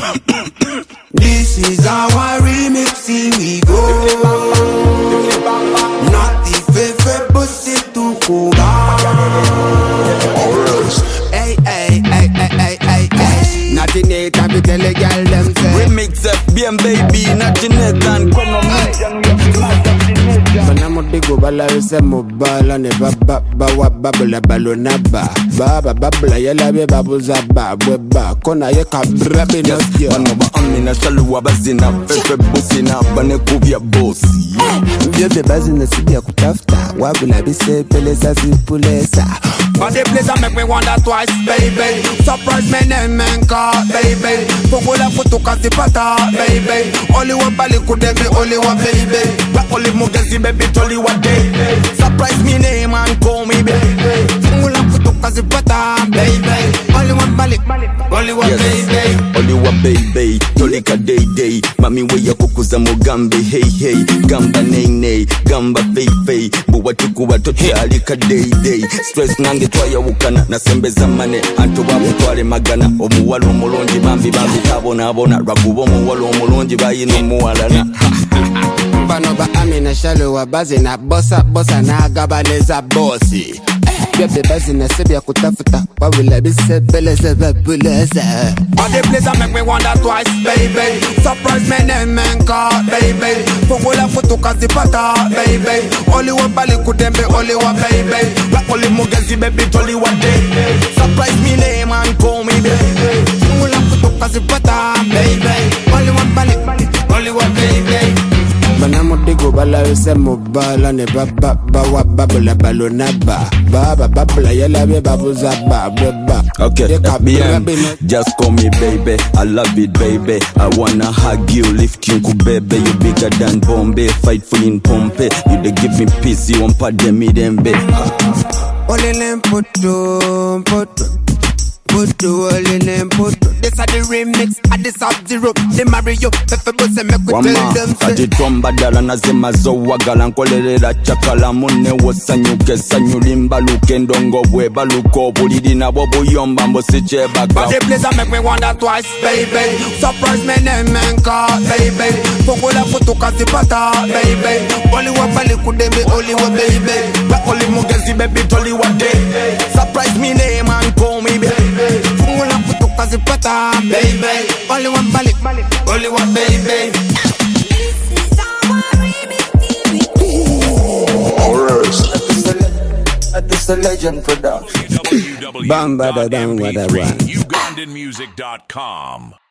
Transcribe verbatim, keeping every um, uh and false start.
This is our remix, here we go. Not the favorite pussy to Kuba. Hey, hey, hey, hey, hey, hey, hey. Not in it, I be tell a girl them say remix F B M baby, not in it and come on me. Manamo digo bala wese mobala ne baba bawa babla balona ba baba babla yala be babuza ba bweba kona ye kabra be no yo bano ba amina shaluwa bazina pepe busina bane kubya bossy vyo be bazina sibya kutafuta wabula bise peleza zipulesa but the place I make me wonder twice baby surprise me name and car baby pokola kutoka zipata baby only one bali kudebe only one baby but only mugezi baby only one day surprise me name and call me baby pokola kutoka zipata baby only one bali only one baby only one baby tolika day day mami we ya kukuza mugambe hey hey gamba nay nay gamba fei fei buwa tukuwa tote alika day day stress nange twaya wukana nasembeza mane antu wabu twale magana omuwalo omulungi bambi bambi tabona abona ragubo omuwalo omulungi bayina omuwalana bano ba amina shaluwa bazina bossa bossa na gabaleza bossi bebe bazina sebya kutafuta wabula bise beleze babuleze but the place I make me wonder twice baby surprise me name and car baby pokola kutoka zipata baby only one bali kudembe only one baby but only mugezi baby only one day surprise me name and call me baby pokola kutoka zipata baby only one bali only one baby Manamo digo bala wese mobala ne baba bawa babla balona ba baba babla yala be babuza ba beba. Okay, F B M, just call me baby, I love it baby. I wanna hug you, lift you baby. You bigger than Bombay, fight for in Pompe. You dey give me peace, you want pardon me then baby. Ole lempoto, poto, poto, ole lempoto. This are the remix, I this up zero. They marry you, if I was a make we tell them say. Ati twamba dala na zema zo wagala nkolerera chakala munne wosanyuke sanyulimba lukendongo bweba luko bulidi nabo buyomba mbosiche baka. But the place I make me wonder twice, baby. Surprise me name and car, baby. Pokola kutoka zipata, baby. Only one bali kudembe, only one baby. But only mugezi baby, only one day. Surprise me name and call me baby. Pokola kutoka zipata, baby. Only one bali, only one baby. This a legend production. Bam, bada, bam, bada, bam. Ugandan music dot com